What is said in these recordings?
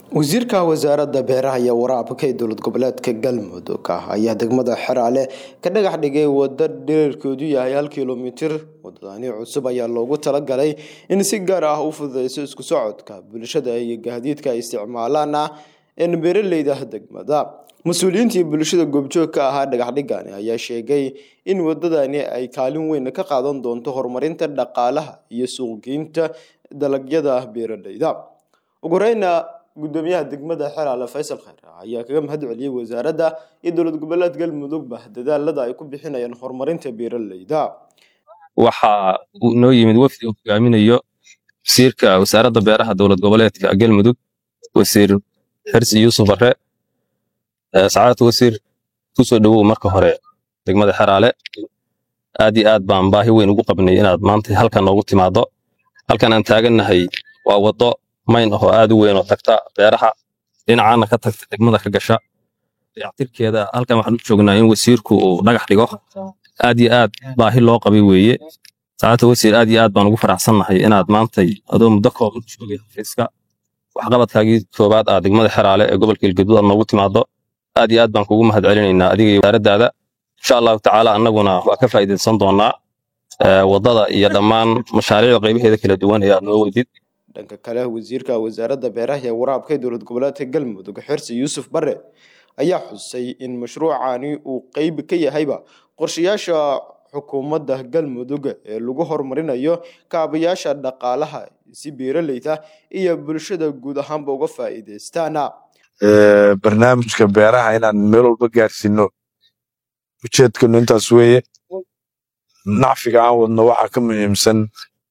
wasiirka wasaaradda beeraha iyo waraabka ee dowlad goboleedka Galmudug ayaa degmada Xeraale ka dhagax dhigay wada dhererkeedu yahay 1 kiiloomitir. Wadadani cusub ayaa loogu talagalay in si gaar ah u fududeyso isku socodka bulshada iyo gaadiidka ay isticmaalaan in beeraleyda degmada. Mas'uuliyiinta bulshada goobjoogka ah dhagax dhigani ayaa sheegay in wadadani ay kaalin weyn ka qaadan doonto horumarinta dhaqaalaha iyo suuq-geynta dalagyada beeraleyda. ugu horeyna gudoomiyaha degmada Xeraale Faysal Khayr ayaa kaga mahad celiyay wasaaradda iyo dowlad goboleedka Galmudug dadaalada ay ku bixinayaan horumarinta beeraleyda. waxa uu noo yimid wafdi uu hogaaminayo wasiirka wasaaradda beeraha dowlad goboleedka Galmudug wasiir Xirsi Yuusuf Barre. saacad wasiir ku soo dhawow marka hore degmada Xeraale. aad iyo aad baan baahi weyn ugu qabnay inaad maanta halkan noogu timaado. halkan aan taaganahay waa wado mayn oo aad u weyn oo tagta beeraha dhinacana ka tagta degmada ka gasha. dayactirkeeda halkan waxaan u joognaa in wasiirku uu dhagax dhigo. aad iyo aad baahi loo qabay weeye. saacad wasiir aad iyo aad baan ugu faraxsanahay inaad maantay adoo muddo kooban joogay xafiiska waxqabadkaagii koobaad ah degmada Xeraale ee gobolka Galgaduud noogu timaado. aad iyo aad baan kugu mahad celinaynaa adiga iyo wasaaraddaada. insha Allah tacaala annaguna waa ka faa'iideysan doonaa wadada iyo dhammaan mashaariicda qaybaheeda kala duwan ee aad noo weydid. dhanka kale wasiirka wasaaradda beeraha iyo waraabka ee dowlad goboleedka Galmudug Xirsi Yuusuf Barre ayaa xusay in mashruucani uu qayb ka yahayba qorshayaasha xukuumadda Galmudug ee lagu horumarinayo kaabayaasha dhaqaalaha si beeraleyda iyo bulshada guud ahaanba uga faa'iideystaan. barnaamijka beeraha inaan meel walba gaarsiino ujeedkanu intaas weeye. nacfiga aan wadno waxaa ka muhiimsan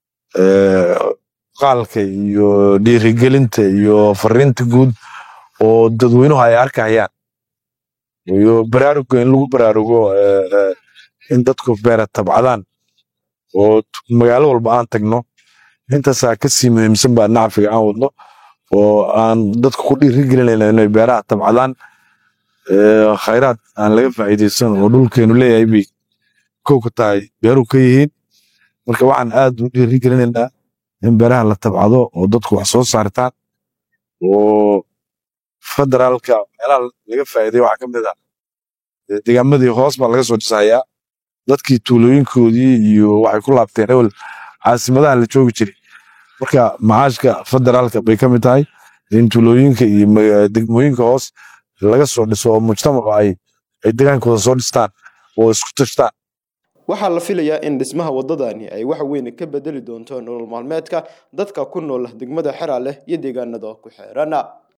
qaalka iyo dhiirigelinta iyo fariinta guud oo dadweynuhu ay arkayaan iyo baraaruga in lagu baraarugo in dadku beera tabcadaan oo magaalo walba aan tagno. intaasaa kasii muhiimsan baa nacfiga aan wadno oo aan dadku ku dhiirigelinayna inay beeraha tabcadaan. khayraad aan laga faa'iideysan oo dhulkeenu leeyahay bay kow ka tahay beeruhu ka yihiin. marka waxaan aad u dhiirigelinaynaa in beeraha la tabcado oo dadku wax soo saartaan oo federaalka meelaha laga faa'iiday waxaa ka mid ah deegaamadii hoos baa laga soo dhisayaa. dadkii tuulooyinkoodii iyo waxay ku laabteen ewel caasimadaha la joogi jiray. marka macaashka federaalka bay ka mid tahay in tuulooyinka iyo degmooyinka hoos laga soo dhiso oo mujtamacu ay degaankooda soo dhistaan oo isku tashtaan. waxaa la filayaa in dhismaha wadadani ay wax weyn ka bedeli doonto nolol maalmeedka dadka ku nool degmada Xeraale iyo deegaanada ku xeeran.